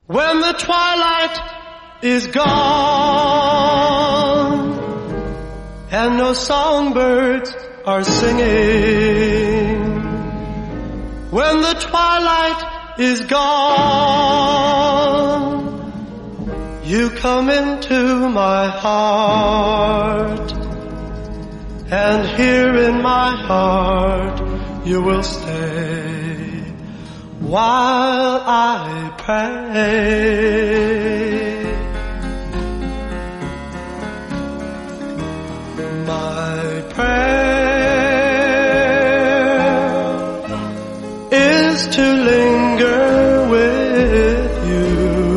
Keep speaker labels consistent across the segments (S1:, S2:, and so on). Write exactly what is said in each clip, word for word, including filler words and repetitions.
S1: When the twilight is gone and no songbirds are singing, when the twilight is gone, you come into my heart, and here in my heart you will stay while I pray. My prayer is to linger with you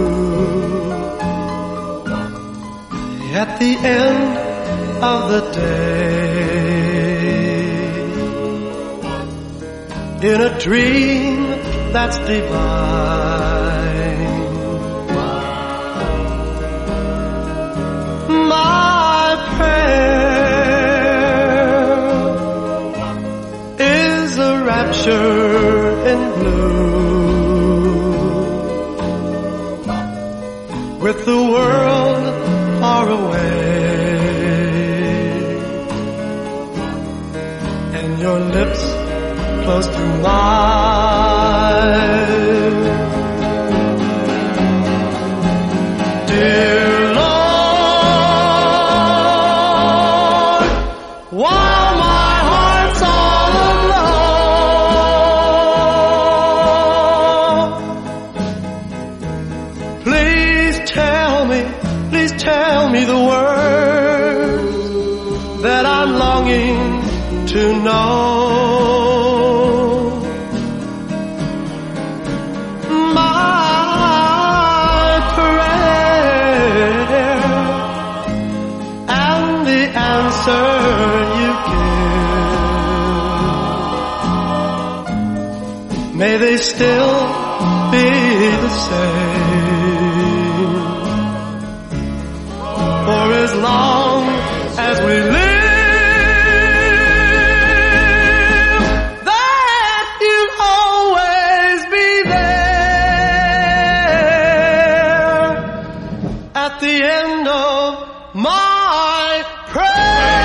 S1: at the end of the day, in a dream that's divine. My prayer is a rapture in blue, with the world far away and your lips close to mine. Dear Lord, while my heart's all alone, please tell me, please tell me the words that I'm longing to know. May they still be the same for as long as we live, that you'll always be there at the end of my prayer.